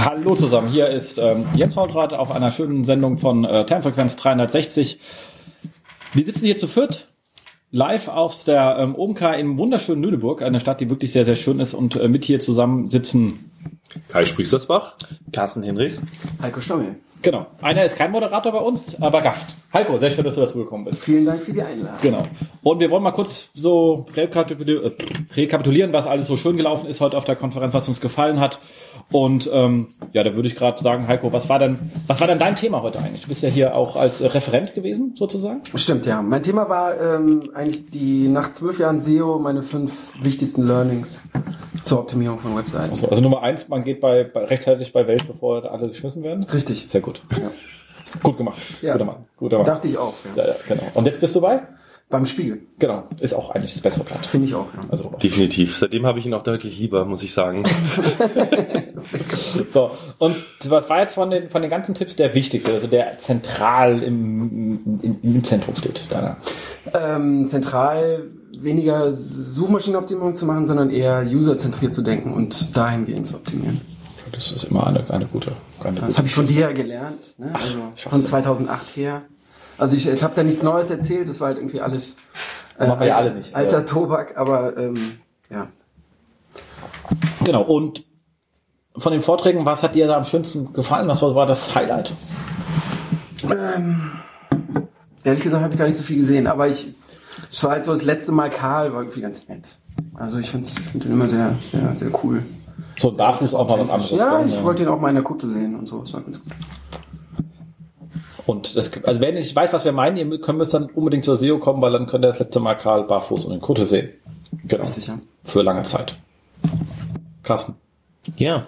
Hallo zusammen, hier ist Jens Faultrat auf einer schönen Sendung von Termfrequenz 360. Wir sitzen hier zu viert, live auf der OMK in wunderschönen Lüneburg, eine Stadt, die wirklich sehr, sehr schön ist, und mit hier zusammen sitzen Kai Spriestersbach, Carsten Hinrichs, Heiko Stommel. Genau, einer ist kein Moderator bei uns, aber Gast. Heiko, sehr schön, dass du dazu gekommen bist. Vielen Dank für die Einladung. Genau. Und wir wollen mal kurz so rekapitulieren, was alles so schön gelaufen ist heute auf der Konferenz, was uns gefallen hat. Und ja, da würde ich gerade sagen, Heiko, was war denn dein Thema heute eigentlich? Du bist ja hier auch als Referent gewesen, sozusagen. Stimmt, ja. Mein Thema war eigentlich die nach 12 Jahren SEO meine 5 wichtigsten Learnings zur Optimierung von Webseiten. Also Nummer 1, man geht rechtzeitig bei Welt, bevor alle geschmissen werden. Richtig. Sehr gut. Ja. Gut gemacht. Ja. Guter Mann. Dachte ich auch. Ja, genau. Und jetzt bist du bei? Beim Spiegel. Genau. Ist auch eigentlich das bessere Blatt. Finde ich auch, ja. Also definitiv. Seitdem habe ich ihn auch deutlich lieber, muss ich sagen. So, und was war jetzt von den ganzen Tipps der wichtigste, also der zentral im Zentrum steht? Deiner? Zentral weniger Suchmaschinenoptimierung zu machen, sondern eher userzentriert zu denken und dahingehend zu optimieren. Das ist immer eine gute. Das habe ich von dir ja gelernt, ne? Also von 2008 her. Also ich habe da nichts Neues erzählt, das war halt irgendwie alles machen wir ja alle nicht. Alter Tobak, aber ja. Genau, und von den Vorträgen, was hat dir da am schönsten gefallen? Was war das Highlight? Ehrlich gesagt habe ich gar nicht so viel gesehen, aber es war halt so das letzte Mal Karl, war irgendwie ganz nett. Also ich finde ihn immer sehr, sehr, sehr cool. So, darf es auch mal was anderes. Ja, ich wollte ihn auch mal in der Kutte sehen und so, das war ganz gut. Und also wenn ich weiß, was wir meinen, ihr könnt müsst dann unbedingt zur SEO kommen, weil dann könnt ihr das letzte Mal Karl barfuß und in Kutte sehen. Genau. Richtig, ja. Für lange Zeit. Carsten. Ja.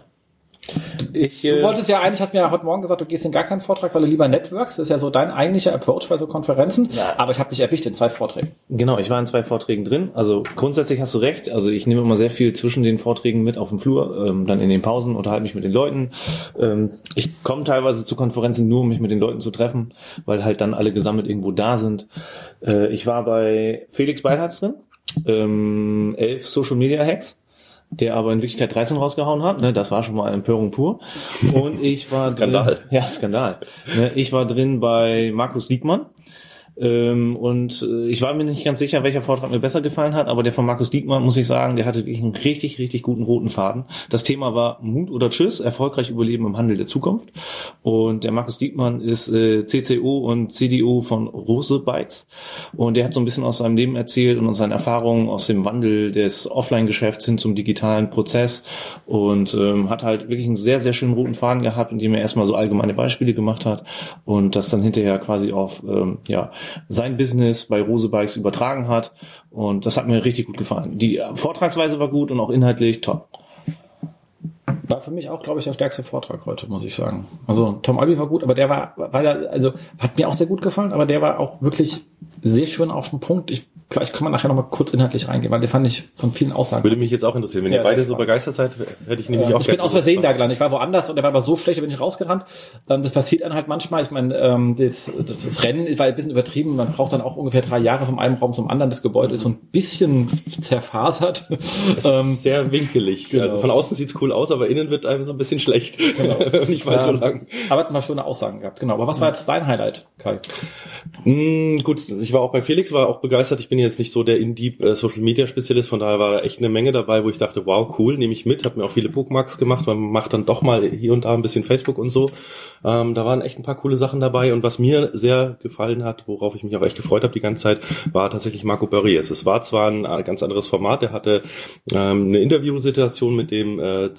Du wolltest ja eigentlich, hast mir ja heute Morgen gesagt, du gehst in gar keinen Vortrag, weil du lieber networks. Das ist ja so dein eigentlicher Approach bei so Konferenzen. Ja. Aber ich habe dich erwischt in 2 Vorträgen. Genau, ich war in 2 Vorträgen drin. Also grundsätzlich hast du recht. Also ich nehme immer sehr viel zwischen den Vorträgen mit auf dem Flur, dann in den Pausen, unterhalte mich mit den Leuten. Ich komme teilweise zu Konferenzen nur, um mich mit den Leuten zu treffen, weil halt dann alle gesammelt irgendwo da sind. Ich war bei Felix Beilharz drin, 11 Social Media Hacks, der aber in Wirklichkeit 13 rausgehauen hat, ne, das war schon mal Empörung pur. Und ich war Skandal. Skandal. Ne, ich war drin bei Markus Diekmann. Und ich war mir nicht ganz sicher, welcher Vortrag mir besser gefallen hat, aber der von Markus Diekmann, muss ich sagen, der hatte wirklich einen richtig, richtig guten roten Faden. Das Thema war Mut oder Tschüss, erfolgreich überleben im Handel der Zukunft. Und der Markus Diekmann ist CCO und CDO von Rose Bikes. Und der hat so ein bisschen aus seinem Leben erzählt und aus seinen Erfahrungen aus dem Wandel des Offline-Geschäfts hin zum digitalen Prozess und hat halt wirklich einen sehr, sehr schönen roten Faden gehabt, indem er erstmal so allgemeine Beispiele gemacht hat und das dann hinterher quasi auf sein Business bei Rose Bikes übertragen hat, und das hat mir richtig gut gefallen. Die Vortragsweise war gut und auch inhaltlich top. War für mich auch, glaube ich, der stärkste Vortrag heute, muss ich sagen. Also Tom Alby war gut, aber der hat mir auch sehr gut gefallen, aber der war auch wirklich sehr schön auf den Punkt. Vielleicht kann man nachher nochmal kurz inhaltlich reingehen, weil den fand ich von vielen Aussagen. Würde mich jetzt auch interessieren. Wenn ihr beide so begeistert seid, hätte ich nämlich auch... Ich bin aus Versehen da gelandet. Ich war woanders und der war aber so schlecht, da bin ich rausgerannt. Das passiert dann halt manchmal. Ich meine, das Rennen war ein bisschen übertrieben. Man braucht dann auch ungefähr 3 Jahre vom einen Raum zum anderen. Das Gebäude ist so ein bisschen zerfasert. Sehr winkelig. Genau. Also von außen sieht's cool aus, aber innen wird einem so ein bisschen schlecht. Genau. Nicht mal so lang. Aber hat mal schöne Aussagen gehabt. Genau. Aber was war jetzt dein Highlight, Kai? Gut, ich war auch bei Felix, war auch begeistert. Ich bin jetzt nicht so der in-deep Social Media Spezialist, von daher war da echt eine Menge dabei, wo ich dachte, wow, cool, nehme ich mit, habe mir auch viele Bookmarks gemacht, weil man macht dann doch mal hier und da ein bisschen Facebook und so. Da waren echt ein paar coole Sachen dabei, und was mir sehr gefallen hat, worauf ich mich auch echt gefreut habe die ganze Zeit, war tatsächlich Marco Börries. Es war zwar ein ganz anderes Format, der hatte eine Interviewsituation mit dem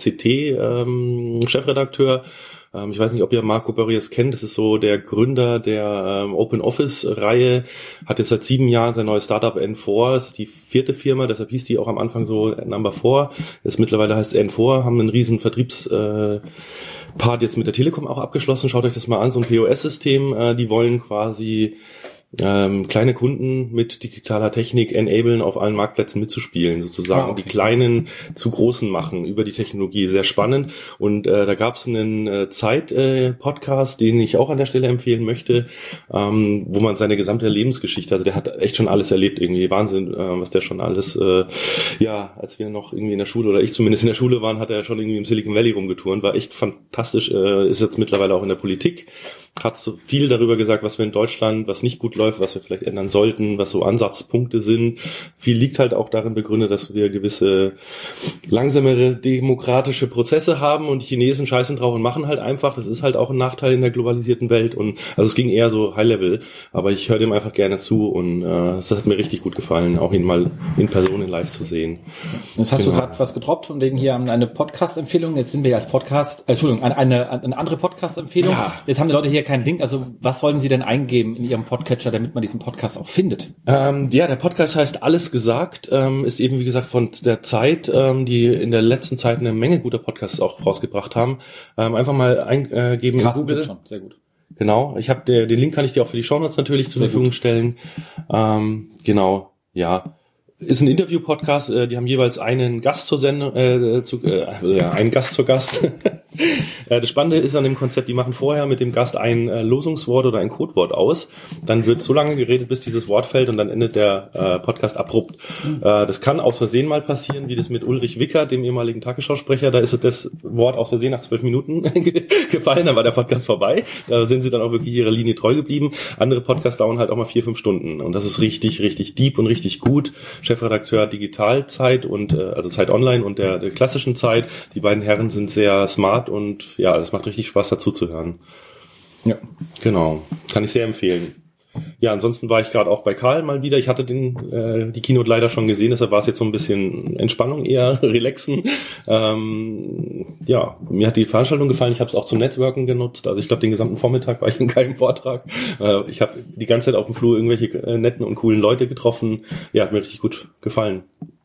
CT-Chefredakteur. Ich weiß nicht, ob ihr Marco Börries kennt. Das ist so der Gründer der Open Office Reihe. Hat jetzt seit 7 Jahren sein neues Startup N4. Das ist die 4. Firma, deshalb hieß die auch am Anfang so Number 4. Mittlerweile heißt es N4, haben einen riesen Vertriebspart jetzt mit der Telekom auch abgeschlossen. Schaut euch das mal an, so ein POS-System. Die wollen quasi kleine Kunden mit digitaler Technik enablen, auf allen Marktplätzen mitzuspielen, sozusagen. Die Kleinen zu Großen machen über die Technologie. Sehr spannend. Und da gab es einen Zeit-Podcast, den ich auch an der Stelle empfehlen möchte, wo man seine gesamte Lebensgeschichte, also der hat echt schon alles erlebt, irgendwie Wahnsinn, was der schon alles, als wir noch irgendwie in der Schule, oder ich zumindest in der Schule waren, hat er schon irgendwie im Silicon Valley rumgeturnt, war echt fantastisch, ist jetzt mittlerweile auch in der Politik, hat so viel darüber gesagt, was wir in Deutschland, was nicht gut läuft, was wir vielleicht ändern sollten, was so Ansatzpunkte sind. Viel liegt halt auch darin begründet, dass wir gewisse langsamere demokratische Prozesse haben und die Chinesen scheißen drauf und machen halt einfach. Das ist halt auch ein Nachteil in der globalisierten Welt. Und also es ging eher so High-Level, aber ich höre dem einfach gerne zu und das hat mir richtig gut gefallen, auch ihn mal in Person in live zu sehen. Jetzt hast du gerade was gedroppt von wegen hier eine Podcast-Empfehlung. Jetzt sind wir ja als Podcast, eine andere Podcast-Empfehlung. Ja. Jetzt haben die Leute hier keinen Link. Also was sollten sie denn eingeben in ihrem Podcatcher, damit man diesen Podcast auch findet? Der Podcast heißt Alles gesagt, ist eben wie gesagt von der Zeit, die in der letzten Zeit eine Menge guter Podcasts auch rausgebracht haben. Einfach mal eingeben in Google. Schon, sehr gut. Genau, ich habe den Link kann ich dir auch für die Shownotes natürlich zur Verfügung stellen. Genau, ja. Ist ein Interview-Podcast, die haben jeweils einen Gast zur Sendung, einen Gast zur Gast. Das Spannende ist an dem Konzept, die machen vorher mit dem Gast ein Losungswort oder ein Codewort aus. Dann wird so lange geredet, bis dieses Wort fällt und dann endet der Podcast abrupt. Das kann aus Versehen mal passieren, wie das mit Ulrich Wickert, dem ehemaligen Tagesschausprecher. Da ist das Wort aus Versehen nach 12 Minuten gefallen, dann war der Podcast vorbei. Da sind sie dann auch wirklich ihrer Linie treu geblieben. Andere Podcasts dauern halt auch mal 4-5 Stunden und das ist richtig, richtig deep und richtig gut. Chefredakteur Digitalzeit und also Zeit Online und der klassischen Zeit. Die beiden Herren sind sehr smart und ja, das macht richtig Spaß dazu zu hören. Ja, genau. Kann ich sehr empfehlen. Ja, ansonsten war ich gerade auch bei Karl mal wieder. Ich hatte die Keynote leider schon gesehen, deshalb war es jetzt so ein bisschen Entspannung, eher relaxen. Ja, mir hat die Veranstaltung gefallen. Ich habe es auch zum Networken genutzt. Also ich glaube, den gesamten Vormittag war ich in keinem Vortrag. Ich habe die ganze Zeit auf dem Flur irgendwelche netten und coolen Leute getroffen. Ja, hat mir richtig gut gefallen.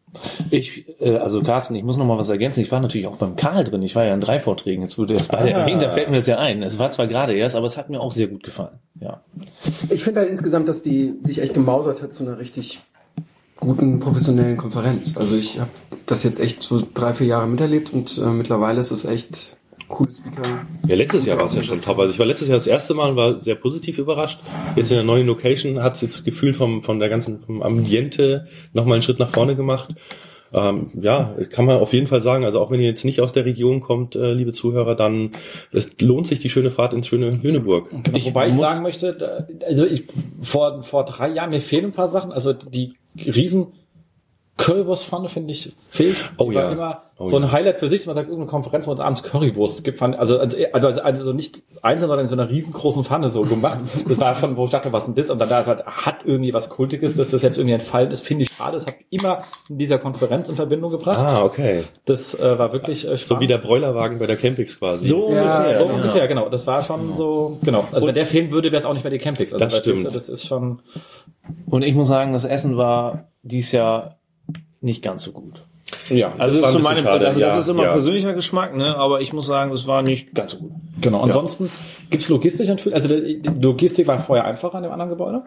Also Carsten, ich muss noch mal was ergänzen. Ich war natürlich auch beim Karl drin. Ich war ja in 3 Vorträgen. Jetzt wurde das beide erwähnt, da fällt mir das ja ein. Es war zwar gerade erst, aber es hat mir auch sehr gut gefallen. Ja. Ich finde halt insgesamt, dass die sich echt gemausert hat zu einer richtig guten professionellen Konferenz. Also ich habe das jetzt echt so 3-4 Jahre miterlebt und mittlerweile ist es echt coole Speaker. Ja, letztes Jahr war es ja schon top. Also ich war letztes Jahr das erste Mal und war sehr positiv überrascht. Jetzt in der neuen Location hat es jetzt gefühlt vom Ambiente nochmal einen Schritt nach vorne gemacht. Ja, kann man auf jeden Fall sagen. Also auch wenn ihr jetzt nicht aus der Region kommt, liebe Zuhörer, dann es lohnt sich die schöne Fahrt ins schöne Lüneburg. Genau, wobei ich sagen möchte, also vor 3 Jahren, mir fehlen ein paar Sachen. Also die riesen Currywurstpfanne, finde ich, fehlt. Oh ja. Immer so ein Highlight für sich, man sagt, irgendeine Konferenz, wo uns abends Currywurst gibt, also nicht einzeln, sondern in so einer riesengroßen Pfanne so gemacht. Das war schon, wo ich dachte, was denn das? Und dann hat irgendwie was Kultiges, dass das jetzt irgendwie entfallen ist, finde ich schade. Das hat immer in dieser Konferenz in Verbindung gebracht. Ah, okay. Das war wirklich spannend. So wie der Broilerwagen bei der Campix quasi. So ungefähr, genau. Das war schon so, genau. Also wenn der fehlen würde, wäre es auch nicht mehr die Campix. Also das stimmt. Das ist schon. Und ich muss sagen, das Essen war dieses Jahr nicht ganz so gut. Ja, also das ist immer persönlicher Geschmack, ne? Aber ich muss sagen, es war nicht ganz so gut. Genau. Ansonsten gibt's Logistik natürlich. Also die Logistik war vorher einfacher an dem anderen Gebäude.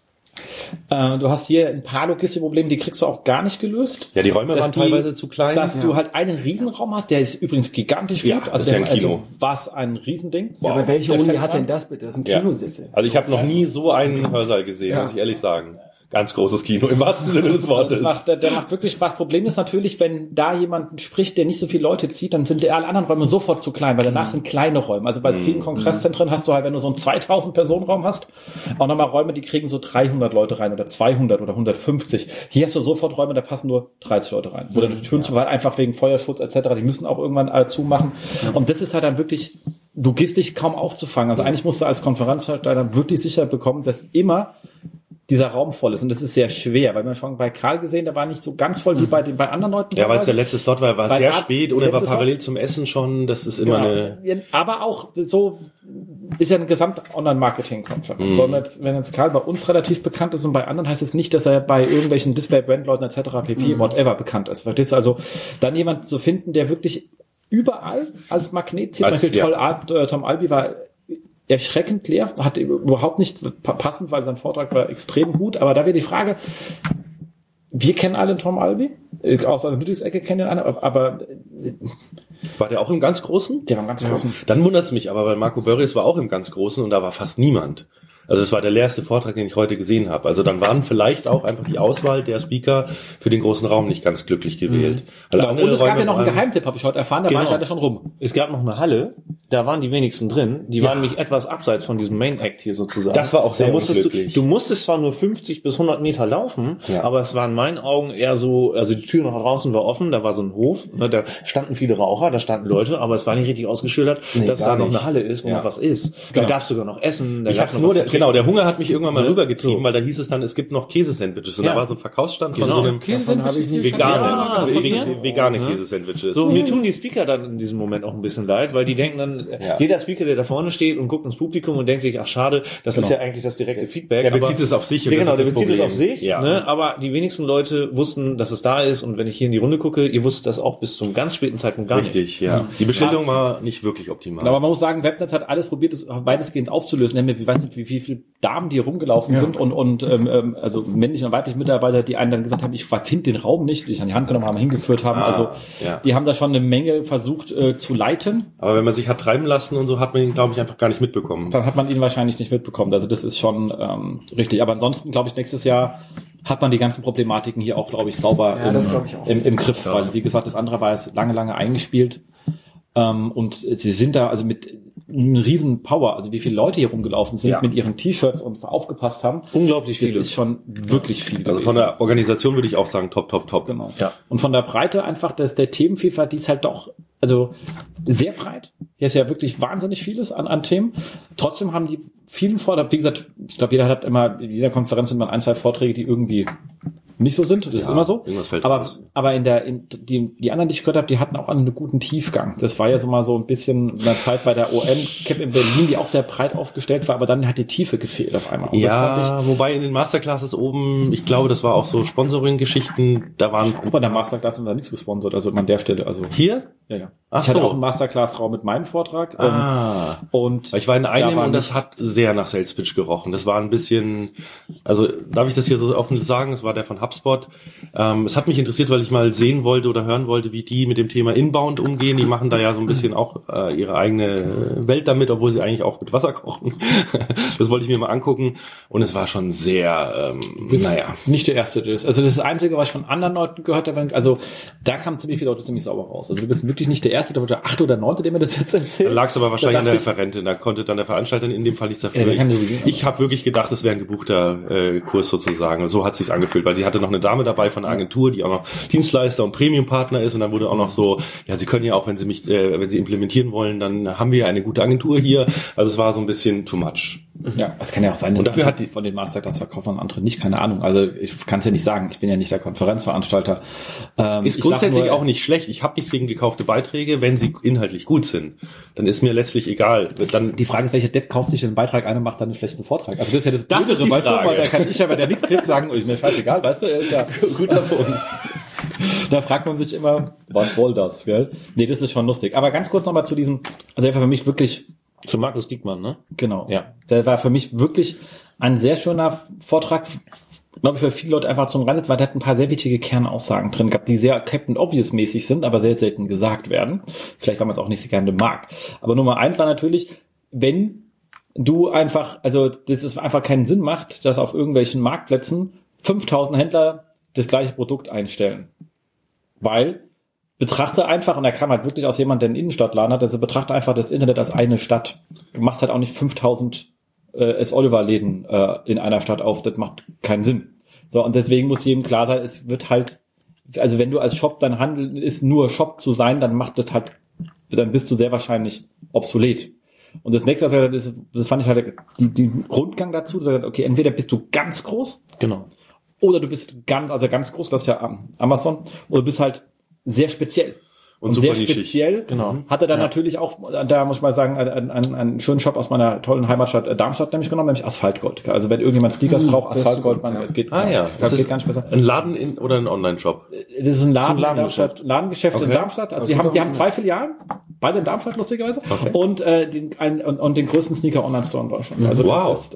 Du hast hier ein paar Logistikprobleme, die kriegst du auch gar nicht gelöst. Ja, die Räume waren teilweise zu klein. Dass du halt einen Riesenraum hast, der ist übrigens gigantisch gut. Also das ist ja ein Kino. Also war es ein Riesending. Ja, aber welche Uni hat denn das bitte? Das ist ein Kinosessel. Also ich habe noch nie so einen Hörsaal gesehen, muss ich ehrlich sagen. Ganz großes Kino, im wahrsten Sinne des Wortes. Der macht wirklich Spaß. Problem ist natürlich, wenn da jemand spricht, der nicht so viele Leute zieht, dann sind alle anderen Räume sofort zu klein, weil danach sind kleine Räume. Also bei vielen Kongresszentren hast du halt, wenn du so einen 2000-Personen-Raum hast, auch nochmal Räume, die kriegen so 300 Leute rein oder 200 oder 150. Hier hast du sofort Räume, da passen nur 30 Leute rein. Oder die Türen zu weit, einfach wegen Feuerschutz etc., die müssen auch irgendwann zumachen. Und das ist halt dann wirklich logistisch kaum aufzufangen. Also eigentlich musst du als Konferenzveranstalter wirklich sicher bekommen, dass immer dieser Raum voll ist. Und das ist sehr schwer, weil wir schon bei Karl gesehen, der war nicht so ganz voll wie bei anderen Leuten. Ja, weil es der letzte Slot war sehr spät oder war parallel zum Essen schon. Das ist immer Aber auch so ist ja eine Gesamt-Online-Marketing-Konferenz. Wenn jetzt Karl bei uns relativ bekannt ist und bei anderen, heißt es nicht, dass er bei irgendwelchen Display-Brand-Leuten etc. pp. Whatever bekannt ist. Verstehst du? Also dann jemand zu finden, der wirklich überall als Magnet zieht. Zum Beispiel Tom Albi war erschreckend leer, hat überhaupt nicht passend, weil sein Vortrag war extrem gut, aber da wäre die Frage, wir kennen alle Tom Alby, aus der Analytics-Ecke kennen den alle, aber war der auch im ganz Großen? Der war im ganz Großen. Dann wundert's mich aber, weil Marco Börries war auch im ganz Großen und da war fast niemand. Also es war der leerste Vortrag, den ich heute gesehen habe. Also dann waren vielleicht auch einfach die Auswahl der Speaker für den großen Raum nicht ganz glücklich gewählt. Genau. Und es gab ja noch einen Geheimtipp, habe ich heute erfahren, da war ich leider schon rum. Es gab noch eine Halle, da waren die wenigsten drin. Die waren nämlich etwas abseits von diesem Main Act hier sozusagen. Das war auch sehr unglücklich. Du musstest zwar nur 50 bis 100 Meter laufen, aber es war in meinen Augen eher so, also die Tür nach draußen war offen, da war so ein Hof, ne, da standen viele Raucher, da standen Leute, aber es war nicht richtig ausgeschildert, dass da noch eine Halle ist, wo noch was ist. Da gab es sogar noch Essen. Da gab's noch der Hunger hat mich irgendwann mal rübergetrieben, weil da hieß es dann, es gibt noch Käsesandwiches und da war so ein Verkaufsstand von so einem vegane Käsesandwiches. So, mir tun die Speaker dann in diesem Moment auch ein bisschen leid, weil die denken dann, jeder Speaker, der da vorne steht und guckt ins Publikum und denkt sich, ach schade, das ist ja eigentlich das direkte Feedback. Der bezieht es auf sich. Genau, der bezieht es auf sich, ne? Aber die wenigsten Leute wussten, dass es da ist und wenn ich hier in die Runde gucke, ihr wusstet das auch bis zum ganz späten Zeitpunkt gar nicht. Richtig, ja. Die Beschilderung war nicht wirklich optimal. Aber man muss sagen, Webnetz hat alles probiert, es weitestgehend aufzulösen. Ich weiß nicht, wie viele Damen, die rumgelaufen sind und also männliche und weibliche Mitarbeiter, die einen dann gesagt haben, ich finde den Raum nicht, die ich an die Hand genommen haben, hingeführt haben. Also die haben da schon eine Menge versucht zu leiten. Aber wenn man sich hat treiben lassen und so, hat man ihn, glaube ich, einfach gar nicht mitbekommen. Dann hat man ihn wahrscheinlich nicht mitbekommen. Also das ist schon richtig. Aber ansonsten, glaube ich, nächstes Jahr hat man die ganzen Problematiken hier auch, glaube ich, sauber im Griff. Weil, wie gesagt, das andere war jetzt lange eingespielt. Und sie sind da also mit einem riesen Power, also wie viele Leute hier rumgelaufen sind mit ihren T-Shirts und aufgepasst haben. Unglaublich viel. Das ist schon wirklich viel Also von der Organisation würde ich auch sagen, top. Genau. Ja. Und von der Breite einfach, dass der Themenvielfalt, die ist halt doch, also sehr breit. Hier ist ja wirklich wahnsinnig vieles an Themen. Trotzdem haben die vielen Vorteile. Wie gesagt, ich glaube, jeder hat immer, in jeder Konferenz sind mal 1, 2 Vorträge, die irgendwie nicht so sind, das ist immer so. Aber die anderen, die ich gehört habe, die hatten auch einen guten Tiefgang. Das war ja so mal so ein bisschen in der Zeit bei der OM-Cap in Berlin, die auch sehr breit aufgestellt war, aber dann hat die Tiefe gefehlt auf einmal. Und wobei in den Masterclasses oben, ich glaube, das war auch so Sponsoring-Geschichten, da waren... Bei der Masterclass haben wir nichts gesponsert, also an der Stelle. Also hier? Ja. Ich hatte auch einen Masterclass-Raum mit meinem Vortrag. Und ich war in einem und das hat sehr nach Sales Pitch gerochen. Das war ein bisschen, also darf ich das hier so offen sagen, es war der von HubSpot. Es hat mich interessiert, weil ich mal sehen wollte oder hören wollte, wie die mit dem Thema Inbound umgehen. Die machen da ja so ein bisschen auch ihre eigene Welt damit, obwohl sie eigentlich auch mit Wasser kochen. Das wollte ich mir mal angucken und es war schon sehr, nicht der erste. Also das ist das Einzige, was ich von anderen Leuten gehört habe. Also da kamen ziemlich viele Leute ziemlich sauber raus. Also du bist wirklich nicht der Erste, der 8. oder 9., der mir das jetzt erzählt. Da lag es aber wahrscheinlich an der Referentin. Da konnte dann der Veranstalter in dem Fall nichts dafür. Ich habe wirklich gedacht, es wäre ein gebuchter Kurs sozusagen. Und so hat es sich angefühlt, weil die hatte noch eine Dame dabei von einer Agentur, die auch noch Dienstleister und Premium-Partner ist. Und dann wurde auch noch so, ja, sie können ja auch, wenn sie wenn sie implementieren wollen, dann haben wir ja eine gute Agentur hier. Also es war so ein bisschen too much. Ja, das kann ja auch sein. Und dafür hat die von den Masterclass-Verkäufern andere nicht, keine Ahnung. Also ich kann es ja nicht sagen. Ich bin ja nicht der Konferenzveranstalter. Ist grundsätzlich auch nicht schlecht. Ich habe nichts gegen gekaufte Beiträge, wenn sie inhaltlich gut sind. Dann ist mir letztlich egal. Dann die Frage ist, welcher Depp kauft sich den Beitrag ein und macht dann einen schlechten Vortrag? Also das ist ja das ist die weißt Frage. Du, weil da kann ich ja, wenn der nichts kriegt, sagen, ist mir scheißegal, weißt du, er ist ja guter Punkt. Da fragt man sich immer, was soll das, gell? Nee, das ist schon lustig. Aber ganz kurz nochmal zu diesem, also er war für mich wirklich... Zu Markus Diekmann, ne? Genau. Ja. Der war für mich wirklich ein sehr schöner Vortrag, glaube ich, für viele Leute einfach zum Reinsetzen, weil der hat ein paar sehr wichtige Kernaussagen drin gehabt, die sehr Captain Obvious mäßig sind, aber sehr selten gesagt werden. Vielleicht, weil man es auch nicht so gerne mag. Aber Nummer 1 war natürlich, wenn du einfach, also das ist einfach keinen Sinn macht, dass auf irgendwelchen Marktplätzen 5000 Händler das gleiche Produkt einstellen. Weil betrachte einfach, und da kam halt wirklich aus jemand, der einen Innenstadtladen hat, also betrachte einfach das Internet als eine Stadt. Du machst halt auch nicht 5000 S-Oliver-Läden in einer Stadt auf, das macht keinen Sinn. So, und deswegen muss jedem klar sein, es wird halt, also wenn du als Shop dein Handel ist, nur Shop zu sein, dann macht das halt, dann bist du sehr wahrscheinlich obsolet. Und das nächste, was er ist, das fand ich halt die Rundgang dazu, sagt, okay, entweder bist du ganz groß, genau, oder du bist ganz groß, das ist ja Amazon, oder du bist halt sehr speziell. Und sehr speziell hat er dann natürlich auch, da muss ich mal sagen, einen schönen Shop aus meiner tollen Heimatstadt Darmstadt nämlich genommen, nämlich Asphaltgold. Also wenn irgendjemand Sneakers braucht, Asphaltgold, es geht gar nicht besser. Ein Laden oder ein Online-Shop? Das ist ein Ladengeschäft in Darmstadt. Also die haben 2 Filialen. beide in Darmstadt lustigerweise, und den größten Sneaker-Online-Store in Deutschland. Also das ist,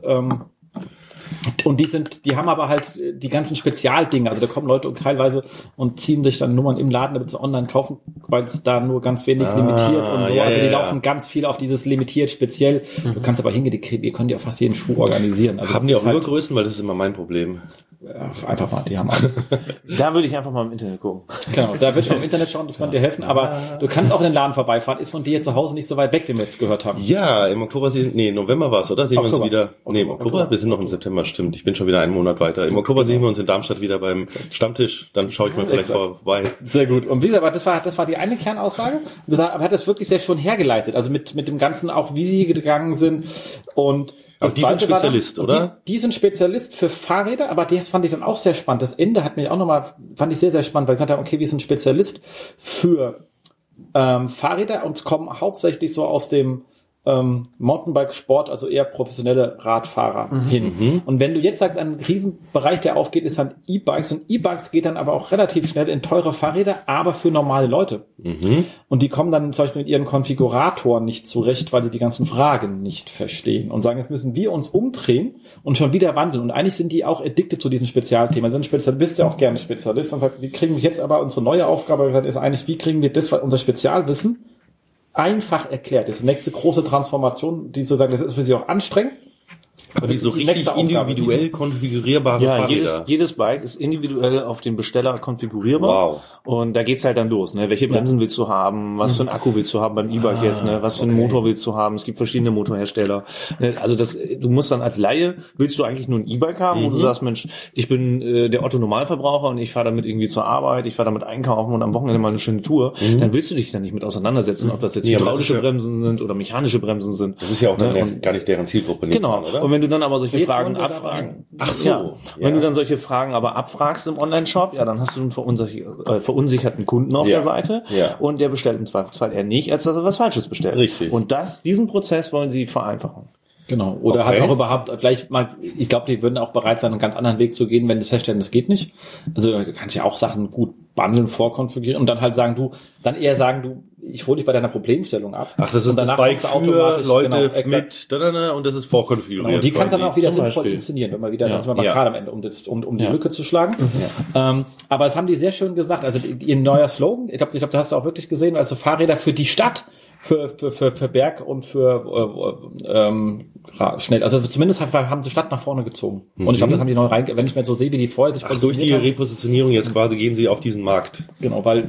und die haben aber halt die ganzen Spezialdinge, also da kommen Leute und teilweise und ziehen sich dann Nummern im Laden, damit sie online kaufen, weil es da nur ganz wenig limitiert und so, also die laufen ganz viel auf dieses limitiert speziell. Du kannst aber hingehen, die können ja fast jeden Schuh organisieren. Also haben die auch Übergrößen, weil das ist immer mein Problem. Ja, einfach mal, die haben alles. Da würde ich einfach mal im Internet gucken. Genau, da würde ich auch im Internet schauen, das kann dir helfen, aber du kannst auch in den Laden vorbeifahren, ist von dir zu Hause nicht so weit weg, wie wir jetzt gehört haben. Ja, im Oktober, November war es, oder? Sehen wir uns wieder, im Oktober, wir sind noch im September, stimmt, ich bin schon wieder einen Monat weiter. Im Oktober sehen wir uns in Darmstadt wieder beim Stammtisch, dann schaue ich mal vielleicht vorbei. Sehr gut. Und wie gesagt, aber das war die eine Kernaussage, aber hat das wirklich sehr schön hergeleitet, also mit dem Ganzen auch, wie sie gegangen sind und aber die sind Spezialist, oder? Die sind Spezialist für Fahrräder, aber das fand ich dann auch sehr spannend. Das Ende hat mich auch nochmal, fand ich sehr, sehr spannend, weil ich gesagt habe, okay, wir sind Spezialist für Fahrräder und kommen hauptsächlich so aus dem Mountainbike-Sport, also eher professionelle Radfahrer hin. Und wenn du jetzt sagst, ein Riesenbereich, der aufgeht, ist dann E-Bikes. Und E-Bikes geht dann aber auch relativ schnell in teure Fahrräder, aber für normale Leute. Und die kommen dann zum Beispiel mit ihren Konfiguratoren nicht zurecht, weil die die ganzen Fragen nicht verstehen und sagen, jetzt müssen wir uns umdrehen und schon wieder wandeln. Und eigentlich sind die auch addicted zu diesen Spezialthemen. Also ein Spezialist, bist ja auch gerne Spezialist und sagt, wie kriegen wir jetzt aber unsere neue Aufgabe, ist eigentlich, wie kriegen wir das, unser Spezialwissen einfach erklärt. Das ist die nächste große Transformation, die sozusagen, das ist für sie auch anstrengend. Aber die so richtig individuell konfigurierbare Fahrräder. Jedes Bike ist individuell auf den Besteller konfigurierbar. Wow. Und da geht's halt dann los, ne? Welche Bremsen willst du haben? Was für einen Akku willst du haben beim E-Bike jetzt, ne? Was für einen Motor willst du haben? Es gibt verschiedene Motorhersteller. Also du musst dann als Laie, willst du eigentlich nur ein E-Bike haben, wo du sagst, Mensch, ich bin der Otto-Normalverbraucher und ich fahre damit irgendwie zur Arbeit, ich fahre damit einkaufen und am Wochenende mal eine schöne Tour. Dann willst du dich dann nicht mit auseinandersetzen, ob das jetzt hydraulische Bremsen sind oder mechanische Bremsen sind. Das ist ja auch dann gar nicht deren Zielgruppe. Genau. Oder? Und wenn du dann aber solche Fragen abfragen. Ach so. Wenn du dann solche Fragen aber abfragst im Online-Shop, ja, dann hast du einen verunsicherten Kunden auf der Seite und der bestellt im Zweifelsfall eher nicht, als dass er was Falsches bestellt. Richtig. Und diesen Prozess wollen sie vereinfachen. Genau. Oder halt auch überhaupt, vielleicht mal, ich glaube, die würden auch bereit sein, einen ganz anderen Weg zu gehen, wenn sie feststellen, das geht nicht. Also du kannst ja auch Sachen gut bundeln, vorkonfigurieren und dann halt sagen, ich hole dich bei deiner Problemstellung ab. Ach, das ist und das Bike für Leute mit, und das ist vorkonfiguriert. Genau, und die kannst du dann auch wieder sinnvoll inszenieren, wenn man wieder ganz mal gerade am Ende, um die Lücke zu schlagen. Aber es haben die sehr schön gesagt, also ihr neuer Slogan, ich glaube, das hast du auch wirklich gesehen, also Fahrräder für die Stadt, für Berg und für schnell. Also zumindest haben sie Stadt nach vorne gezogen. Und ich glaube, das haben die neu wenn ich mir so sehe, wie die vorher sich durch die Repositionierung jetzt quasi gehen sie auf diesen Markt. Genau, weil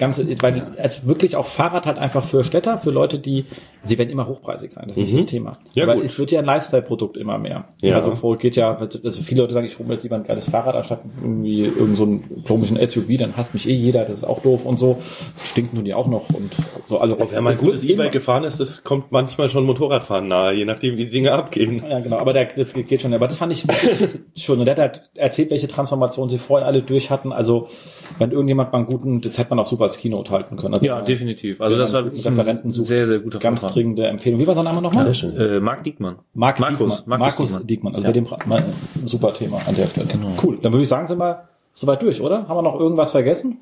es wirklich auch Fahrrad halt einfach für Städter, für Leute, sie werden immer hochpreisig sein, das ist nicht das Thema. Ja, aber gut. es wird ja ein Lifestyle-Produkt immer mehr. Ja. Also viele Leute sagen, ich hole mir jetzt lieber ein geiles Fahrrad, anstatt irgendwie irgend so einen komischen SUV, dann hasst mich jeder, das ist auch doof und so. Stinkt nun die auch noch und so. Also wenn man gutes E-Bike gefahren ist, das kommt manchmal schon Motorradfahren nahe, je nachdem, wie die Dinge abgehen. Ja, genau, aber das geht schon. Aber das fand ich schon. Und der hat erzählt, welche Transformationen sie vorher alle durch hatten. Also, wenn irgendjemand mal das hätte man auch super als Keynote halten können. Also, ja, definitiv. Also, das war wirklich Referenten sehr, sehr guter ganz dringende Empfehlung. Wie war sein Name nochmal? Marc Diekmann. Markus Diekmann. Also, ein super Thema an der Stelle. Genau. Cool. Dann würde ich sagen, sind wir soweit durch, oder? Haben wir noch irgendwas vergessen?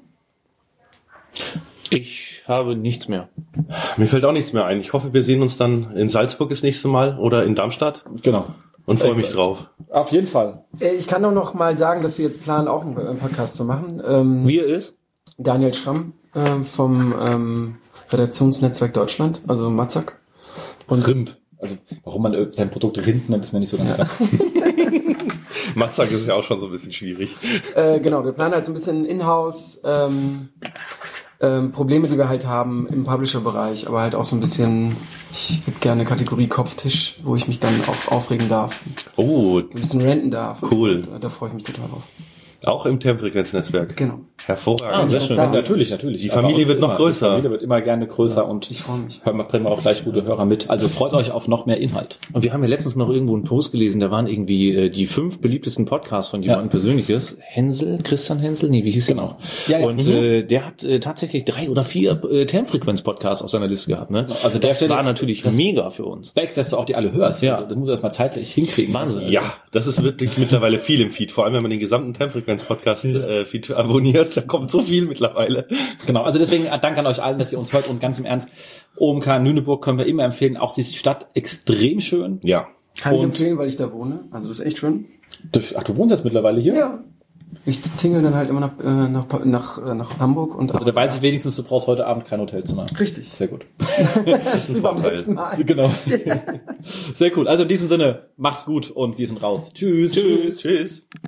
Ich habe nichts mehr. Mir fällt auch nichts mehr ein. Ich hoffe, wir sehen uns dann in Salzburg das nächste Mal oder in Darmstadt. Genau. Und freue mich drauf. Auf jeden Fall. Ich kann auch noch mal sagen, dass wir jetzt planen, auch einen Podcast zu machen. Wir ist? Daniel Schramm vom Redaktionsnetzwerk Deutschland, also Matzak. Und Rind. Also warum man sein Produkt Rind nennt, ist mir nicht so ganz klar. Matzak ist ja auch schon so ein bisschen schwierig. Genau, wir planen halt so ein bisschen Inhouse Probleme, die wir halt haben im Publisher-Bereich, aber halt auch so ein bisschen, ich hätte gerne Kategorie Kopftisch, wo ich mich dann auch aufregen darf. Oh. Ein bisschen ranten darf. Cool. Und da freue ich mich total drauf. Auch im Termfrequenznetzwerk. Genau. Hervorragend. Sehr schön. Natürlich. Die Familie wird noch größer. Die Familie wird immer gerne größer und ich freue mich. Bringen wir auch gleich gute Hörer mit. Also freut euch auf noch mehr Inhalt. Und wir haben ja letztens noch irgendwo einen Post gelesen, da waren irgendwie die 5 beliebtesten Podcasts von jemandem Persönliches. Christian Hensel? Nee, wie hieß der noch? Ja. Und der hat tatsächlich 3 oder 4 Termfrequenz-Podcasts auf seiner Liste gehabt. Ne? Also das war natürlich mega für uns. Respekt, dass du auch die alle hörst. Ja. Also, das muss erst mal zeitlich hinkriegen. Wahnsinn. Ja, das ist wirklich mittlerweile viel im Feed. Vor allem, wenn man den gesamten Termfrequenz Frequenz Podcast Feature abonniert. Da kommt so viel mittlerweile. Genau, also deswegen danke an euch allen, dass ihr uns hört und ganz im Ernst, OMK Lüneburg können wir immer empfehlen. Auch die Stadt extrem schön. Ja. Kann ich Und- empfehlen, weil ich da wohne. Also das ist echt schön. Ach, du wohnst jetzt mittlerweile hier? Ja. Ich tingle dann halt immer nach Hamburg und Also da weiß ich wenigstens, du brauchst heute Abend kein Hotelzimmer. richtig. Sehr gut. Wie beim letzten Mal. Genau. Sehr cool. Also in diesem Sinne, macht's gut und wir sind raus. Tschüss. Tschüss.